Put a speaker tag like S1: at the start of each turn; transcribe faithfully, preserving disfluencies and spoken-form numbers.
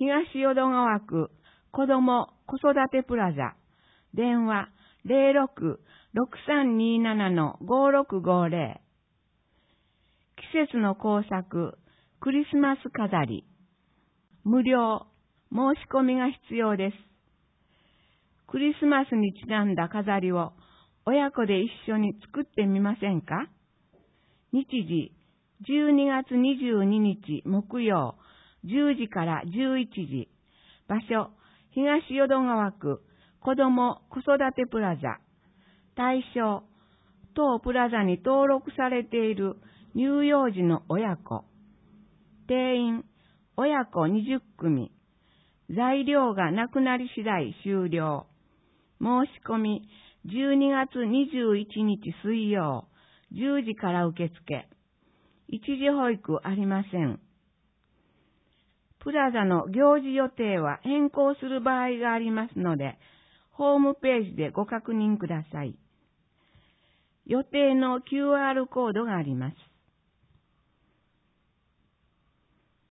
S1: 東淀川区子ども子育てプラザ、電話 ゼロろく ろくさんにーなな ごろくごゼロ。季節の工作クリスマス飾り、無料、申し込みが必要です。クリスマスにちなんだ飾りを親子で一緒に作ってみませんか？日時、じゅうにがつにじゅうににち木曜、じゅうじからじゅういちじ。場所、東淀川区子ども子育てプラザ。対象、当プラザに登録されている乳幼児の親子。定員、親子にじゅっくみ。材料がなくなり次第終了。申し込み、じゅうにがつにじゅういちにち水曜、じゅうじから受付。一時保育ありません。プラザの行事予定は変更する場合がありますので、ホームページでご確認ください。予定の キューアール コードがあります。